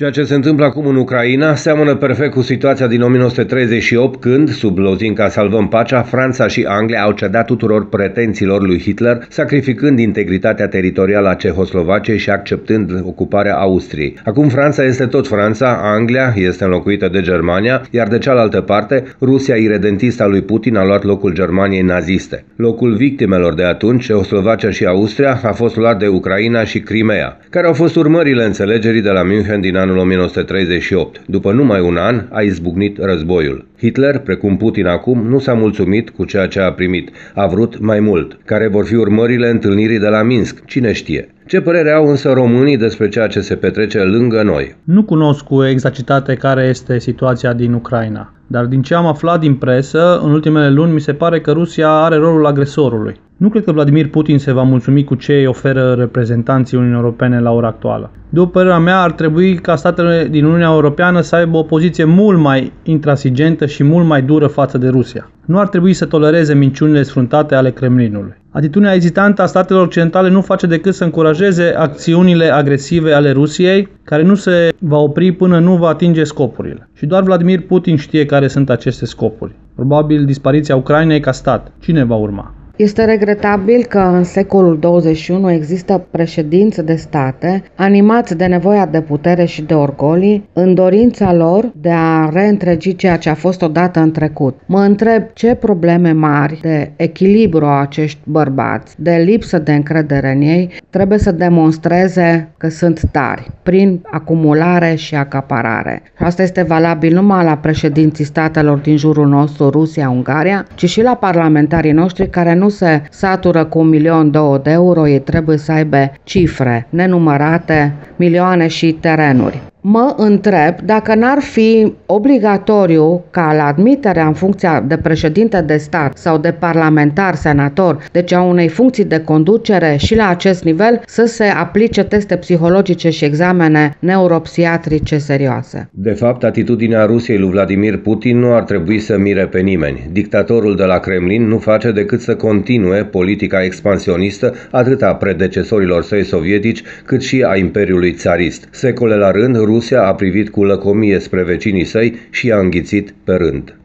Ceea ce se întâmplă acum în Ucraina seamănă perfect cu situația din 1938, când, sub lozinca Salvăm Pacea, Franța și Anglia au cedat tuturor pretențiilor lui Hitler, sacrificând integritatea teritorială a Cehoslovaciei și acceptând ocuparea Austriei. Acum Franța este tot Franța, Anglia este înlocuită de Germania, iar de cealaltă parte, Rusia iredentistă a lui Putin a luat locul Germaniei naziste. Locul victimelor de atunci, Cehoslovacia și Austria, a fost luat de Ucraina și Crimea. Care au fost urmările înțelegerii de la München din anul 1938. După numai un an a izbucnit războiul. Hitler, precum Putin acum, nu s-a mulțumit cu ceea ce a primit. A vrut mai mult. Care vor fi urmările întâlnirii de la Minsk? Cine știe? Ce părere au însă românii despre ceea ce se petrece lângă noi? Nu cunosc cu exactitate care este situația din Ucraina, dar din ce am aflat din presă, în ultimele luni mi se pare că Rusia are rolul agresorului. Nu cred că Vladimir Putin se va mulțumi cu ce îi oferă reprezentanții Uniunii Europene la ora actuală. După părerea mea, ar trebui ca statele din Uniunea Europeană să aibă o poziție mult mai intransigentă și mult mai dură față de Rusia. Nu ar trebui să tolereze minciunile sfruntate ale Kremlinului. Atitudinea ezitantă a statelor occidentale nu face decât să încurajeze acțiunile agresive ale Rusiei, care nu se va opri până nu va atinge scopurile. Și doar Vladimir Putin știe care sunt aceste scopuri. Probabil dispariția Ucrainei ca stat. Cine va urma? Este regretabil că în secolul 21 există președinți de state animați de nevoia de putere și de orgolii în dorința lor de a reîntregi ceea ce a fost odată în trecut. Mă întreb ce probleme mari de echilibru au acești bărbați, de lipsă de încredere în ei, trebuie să demonstreze că sunt tari prin acumulare și acaparare. Și asta este valabil numai la președinții statelor din jurul nostru, Rusia, Ungaria, ci și la parlamentarii noștri care nu se satură cu 1.200.000 de euro, ei trebuie să aibă cifre nenumărate, milioane și terenuri. Mă întreb dacă n-ar fi obligatoriu ca la admiterea în funcția de președinte de stat sau de parlamentar, senator, deci a unei funcții de conducere și la acest nivel, să se aplice teste psihologice și examene neuropsiatrice serioase. De fapt, atitudinea Rusiei lui Vladimir Putin nu ar trebui să mire pe nimeni. Dictatorul de la Kremlin nu face decât să continue politica expansionistă atât a predecesorilor săi sovietici cât și a Imperiului țarist. Secole la rând, Rusia a privit cu lăcomie spre vecinii săi și i-a înghițit pe rând.